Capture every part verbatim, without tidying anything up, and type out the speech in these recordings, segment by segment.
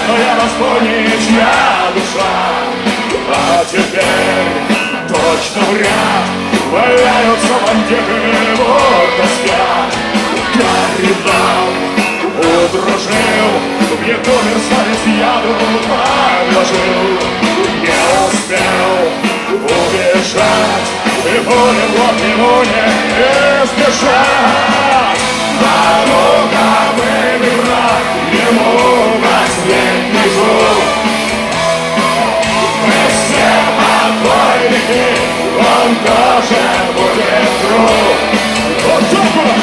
я господничья душа. А теперь точно в ряд валяются бандиты, будто спят. Карнавал удружил, в еду мерзавец яду подложил. Не успел убежать, и пули в лоб ему не избежать. А ну-ка выбирай ему последний зуб. Мы все покойники, он тоже будет труп. Вот так вот!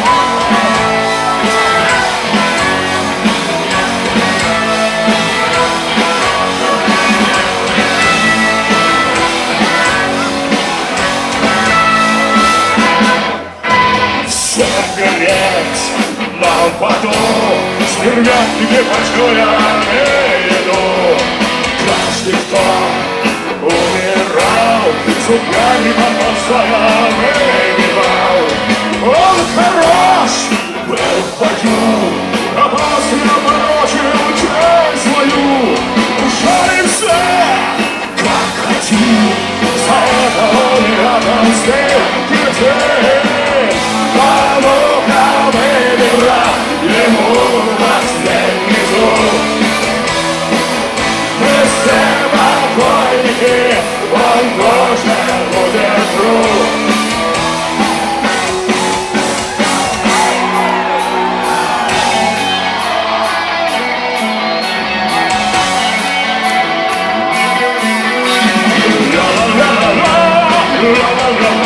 Всем гореть нам потом, стервят, где хочу я еду. Каждый, кто умирал, зубами подносая выбивал. Он хорош был в бою, а после опорочил честь свою. Жаримся, как хотим, за это он и отомстил теперь. А ну-ка выбирай ему последний зуб. Мы все покойники, он тоже будет труп. Ла-ла-ла-ла, ла-ла-ла-ла.